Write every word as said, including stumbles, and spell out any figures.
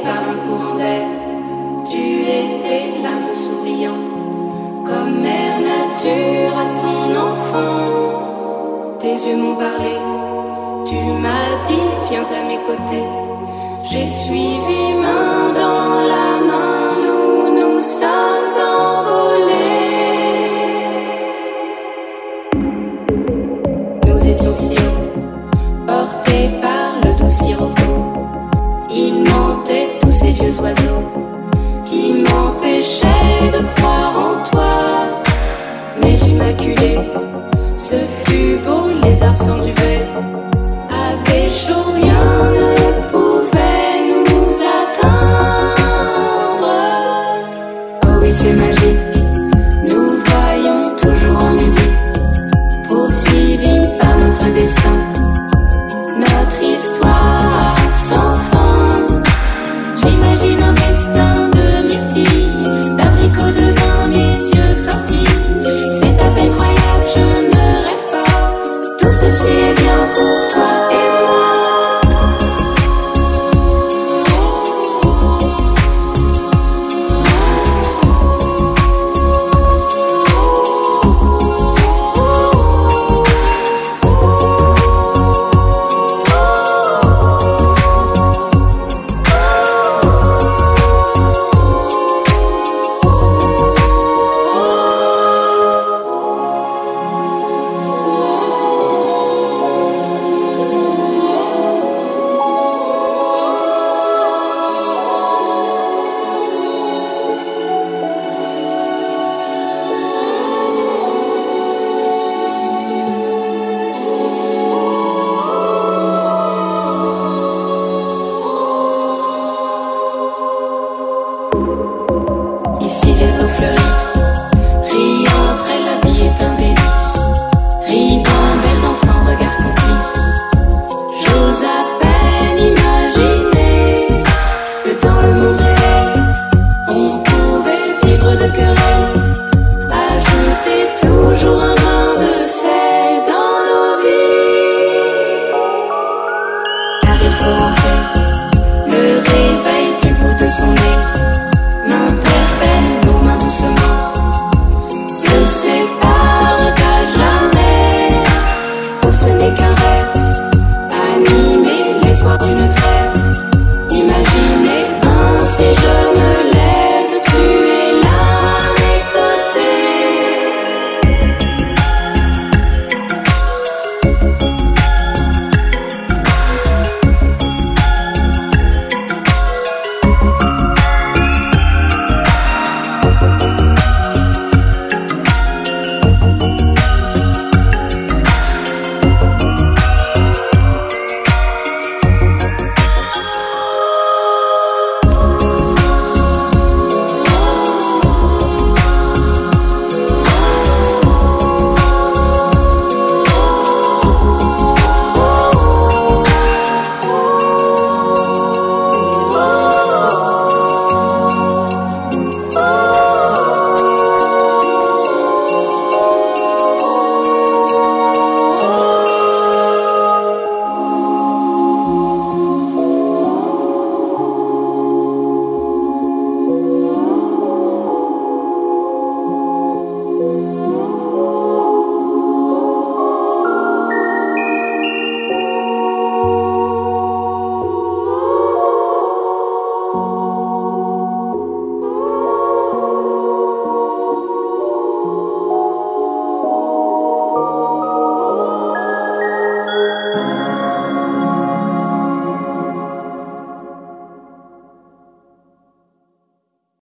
par un courant d'air. Tu étais l'âme souriant, comme mère nature à son enfant. Tes yeux m'ont parlé, tu m'as dit viens à mes côtés. J'ai suivi main dans la main, nous nous sommes envolés. Nous étions si hauts, portés par le doux sirocco. Il mentait tous ces vieux oiseaux qui m'empêchaient de croire en toi. Neige immaculée, ce fut beau, les arbres sans duvet avaient chaud, rien ne pouvait nous atteindre. Oh oui, c'est magique, nous voyons toujours en musique, poursuivis par notre destin, notre histoire sans fin. J'imagine un festin de myrtilles, d'abricots devant mes yeux sortis. C'est à peine croyable, je ne rêve pas. Tout ceci est bien pour toi et moi. Ici les eaux fleurissent.